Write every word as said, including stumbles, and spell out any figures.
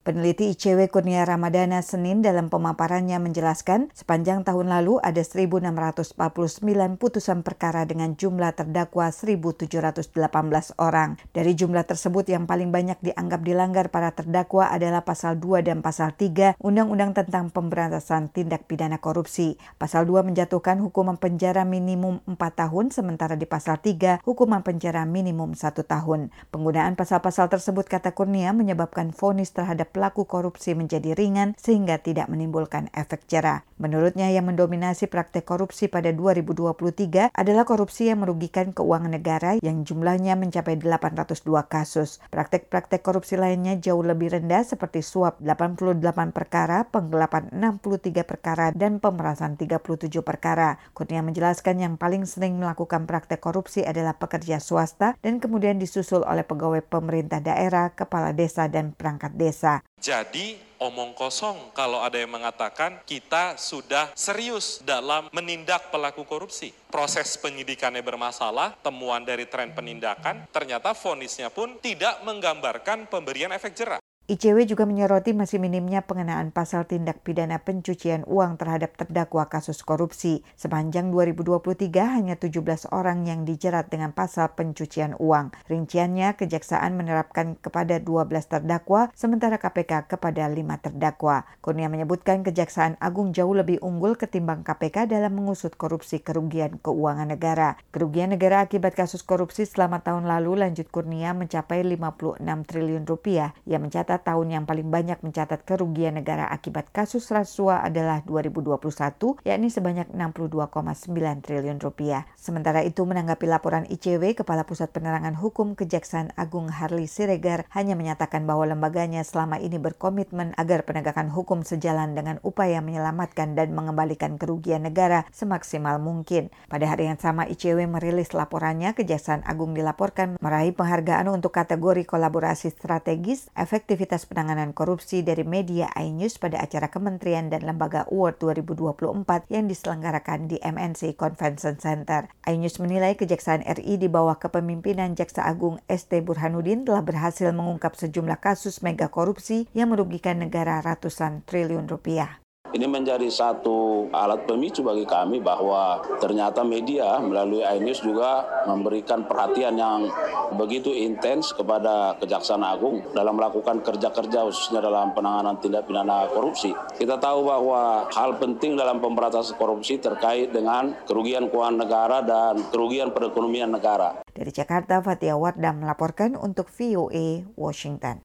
Peneliti I C W Kurnia Ramadana Senin dalam pemaparannya menjelaskan sepanjang tahun lalu ada seribu enam ratus empat puluh sembilan putusan perkara dengan jumlah terdakwa seribu tujuh ratus delapan belas orang. Dari jumlah tersebut yang paling banyak dianggap dilanggar para terdakwa adalah Pasal dua dan Pasal tiga Undang-Undang tentang Pemberantasan Tindak Pidana Korupsi. Pasal dua menjatuhkan hukuman penjara minimum empat tahun, sementara di Pasal tiga hukuman penjara minimum satu tahun. Penggunaan pasal-pasal tersebut, kata Kurnia, menyebabkan vonis terhadap pelaku korupsi menjadi ringan sehingga tidak menimbulkan efek jera. Menurutnya, yang mendominasi praktek korupsi pada dua ribu dua puluh tiga adalah korupsi yang merugikan keuangan negara yang jumlahnya mencapai delapan ratus dua kasus. Praktek-praktek korupsi lainnya jauh lebih rendah seperti suap delapan puluh delapan perkara, penggelapan enam puluh tiga perkara, dan pemerasan tiga puluh tujuh perkara. Kurnia menjelaskan yang paling sering melakukan praktek korupsi adalah pekerja swasta dan kemudian disusul oleh pegawai pemerintah daerah, kepala desa, dan perangkat desa. Jadi omong kosong kalau ada yang mengatakan kita sudah serius dalam menindak pelaku korupsi. Proses penyidikannya bermasalah, temuan dari tren penindakan, ternyata vonisnya pun tidak menggambarkan pemberian efek jera. I C W juga menyoroti masih minimnya pengenaan pasal tindak pidana pencucian uang terhadap terdakwa kasus korupsi. Sepanjang dua ribu dua puluh tiga hanya tujuh belas orang yang dijerat dengan pasal pencucian uang. Rinciannya, Kejaksaan menerapkan kepada dua belas terdakwa, sementara K P K kepada lima terdakwa. Kurnia menyebutkan Kejaksaan Agung jauh lebih unggul ketimbang K P K dalam mengusut korupsi kerugian keuangan negara. Kerugian negara akibat kasus korupsi selama tahun lalu, lanjut Kurnia, mencapai lima puluh enam triliun rupiah. Ia mencatat tahun yang paling banyak mencatat kerugian negara akibat kasus rasuah adalah dua ribu dua puluh satu, yakni sebanyak enam puluh dua koma sembilan triliun rupiah. Sementara itu, menanggapi laporan I C W, Kepala Pusat Penerangan Hukum Kejaksaan Agung Harli Siregar hanya menyatakan bahwa lembaganya selama ini berkomitmen agar penegakan hukum sejalan dengan upaya menyelamatkan dan mengembalikan kerugian negara semaksimal mungkin. Pada hari yang sama, I C W merilis laporannya. Kejaksaan Agung dilaporkan meraih penghargaan untuk kategori kolaborasi strategis, efektivitas penanganan korupsi dari media iNews pada acara Kementerian dan Lembaga Award dua ribu dua puluh empat yang diselenggarakan di M N C Convention Center. iNews menilai Kejaksaan R I di bawah kepemimpinan Jaksa Agung S T Burhanuddin telah berhasil mengungkap sejumlah kasus mega korupsi yang merugikan negara ratusan triliun rupiah. Ini menjadi satu alat pemicu bagi kami bahwa ternyata media melalui iNews juga memberikan perhatian yang begitu intens kepada Kejaksaan Agung dalam melakukan kerja-kerja khususnya dalam penanganan tindak pidana korupsi. Kita tahu bahwa hal penting dalam pemberantasan korupsi terkait dengan kerugian keuangan negara dan kerugian perekonomian negara. Dari Jakarta, Fatia Wardah melaporkan untuk V O A Washington.